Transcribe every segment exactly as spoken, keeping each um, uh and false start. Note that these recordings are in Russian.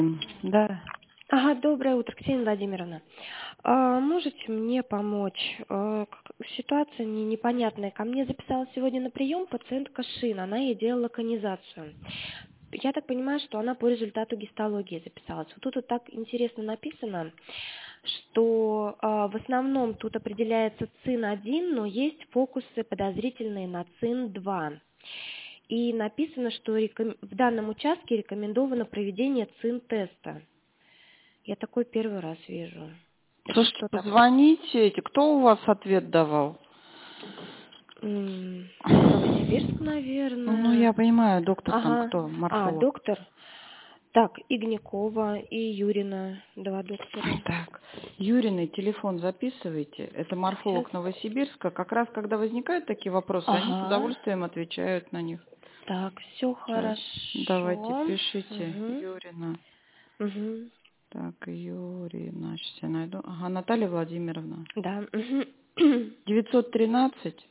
Да. Ага, доброе утро, Ксения Владимировна. А, можете мне помочь? А, как- ситуация не- непонятная. Ко мне записалась сегодня на прием пациентка Шина. Она ей делала локонизацию. Я так понимаю, что она по результату гистологии записалась. Вот тут вот так интересно написано, что а, в основном тут определяется цин один, но есть фокусы подозрительные на цин два. И написано, что реком- в данном участке рекомендовано проведение цин-теста. Я такой первый раз вижу. Это Слушайте, что такое? позвоните, эти, кто у вас ответ давал? М, Новосибирск, Ну, я наверное. понимаю, доктор там Ага. кто, А, морфолог. доктор. Так, Игнякова и Юрина, два доктора. Так, Юриный телефон записывайте. Это Сейчас. морфолог Новосибирска. Как раз, когда возникают такие вопросы, они с Ага. удовольствием отвечают на них. Так, все Сейчас, давайте, хорошо. пишите. Угу. Юрина. Угу. Так, Юрина, сейчас я найду. Ага, Наталья Владимировна. Да. Угу. девятьсот тринадцать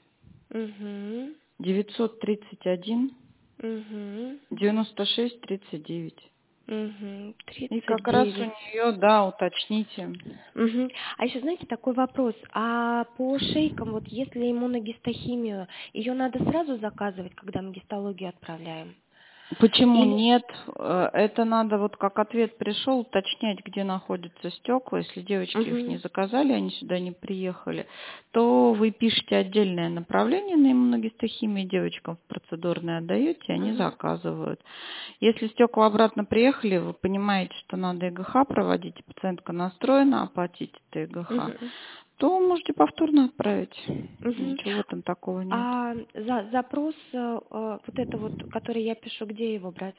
Угу. девятьсот тридцать один Угу. девяносто шесть тридцать девять. Угу. И Тридцать как раз у девять. нее, да, уточните. Мгм. А еще, знаете, такой вопрос. А по шейкам, вот если иммуногистохимию, ее надо сразу заказывать, когда мы гистологию отправляем? Почему Или... нет? Э, Это надо, вот как ответ пришел, уточнять, где находятся стекла. Если девочки их не Мгм. заказали, они сюда не приехали, то вы пишете отдельное направление на иммуногистохимию, девочкам в процедурное отдаете, они Мгм. заказывают. Если стекла обратно приехали, вы понимаете, что надо ИГХ проводить, и пациентка настроена оплатить это ИГХ, Мгм. то можете повторно отправить. Мгм. Ничего там такого нет. А за, запрос, э, э, вот это вот, который я пишу, где его брать?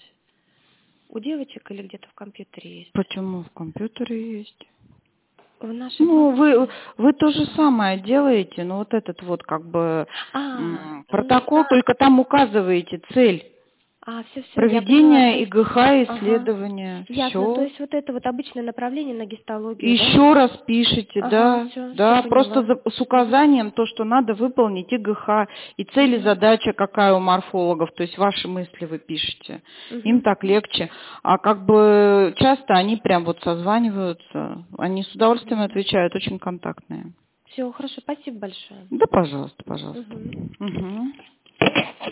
У девочек или где-то в компьютере есть? Почему в компьютере есть? В нашей Ну, вы, папке. вы то же самое делаете, но вот этот вот как бы А, м, ну, протокол, только там указываете цель а, все-все, я поняла. То проведения есть, ИГХ ага, исследования. ясно. То Все. есть вот это вот обычное направление на гистологию, да? Еще раз пишите, Ага, да, все, все да, просто поняла. за- с Угу, указанием то, что надо выполнить ИГХ, и цель и угу, задача какая у морфологов, то есть ваши мысли вы пишете. Им угу. так легче. А как бы часто они прям вот созваниваются, они с удовольствием отвечают, очень контактные. Все, хорошо, спасибо большое. Да, пожалуйста, пожалуйста. Угу. Мгм.